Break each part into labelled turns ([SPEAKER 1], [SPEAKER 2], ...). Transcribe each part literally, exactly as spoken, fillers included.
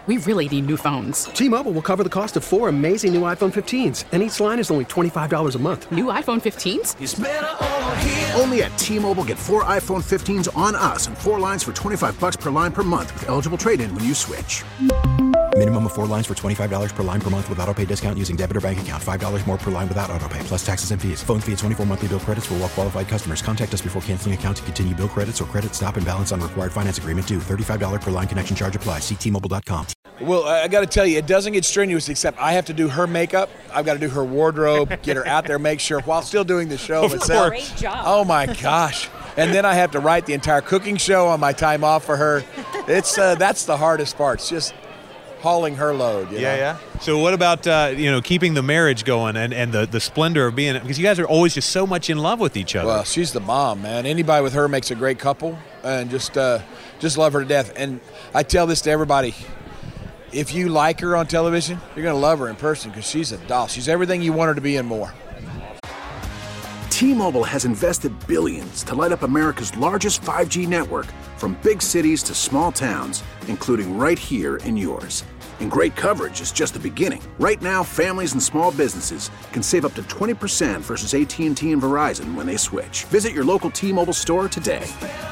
[SPEAKER 1] We really need new phones.
[SPEAKER 2] T-Mobile will cover the cost of four amazing new iPhone fifteens, and each line is only twenty-five dollars a month.
[SPEAKER 1] New iPhone fifteens?
[SPEAKER 3] It's better over here.
[SPEAKER 4] Only at T-Mobile, get four iPhone fifteens on us and four lines for twenty-five dollars per line per month with eligible trade-in when you switch.
[SPEAKER 5] Minimum of four lines for twenty-five dollars per line per month with autopay discount using debit or bank account. five dollars more per line without autopay, plus taxes and fees. Phone fee at twenty-four monthly bill credits for well-qualified customers. Contact us before canceling account to continue bill credits or credit stop and balance on required finance agreement due. thirty-five dollars per line connection charge applies. See T Mobile dot com.
[SPEAKER 6] Well, I got to tell you, it doesn't get strenuous except I have to do her makeup. I've got to do her wardrobe, get her out there, make sure, while still doing the show
[SPEAKER 7] Of
[SPEAKER 6] itself.
[SPEAKER 7] Great job.
[SPEAKER 6] Oh, my gosh. And then I have to write the entire cooking show on my time off for her. It's uh, That's the hardest part. It's just hauling her load. You
[SPEAKER 8] yeah,
[SPEAKER 6] know?
[SPEAKER 8] yeah. So what about, uh, you know, keeping the marriage going and, and the, the splendor of being, because you guys are always just so much in love with each other.
[SPEAKER 6] Well, she's the mom, man. Anybody with her makes a great couple, and just uh, just love her to death. And I tell this to everybody. If you like her on television, you're going to love her in person because she's a doll. She's everything you want her to be and more.
[SPEAKER 4] T-Mobile has invested billions to light up America's largest five G network, from big cities to small towns, including right here in yours. And great coverage is just the beginning. Right now, families and small businesses can save up to twenty percent versus A T and T and Verizon when they switch. Visit your local T-Mobile store today.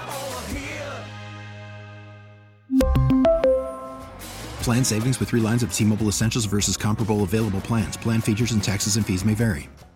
[SPEAKER 5] Plan savings with three lines of T-Mobile Essentials versus comparable available plans. Plan features and taxes and fees may vary.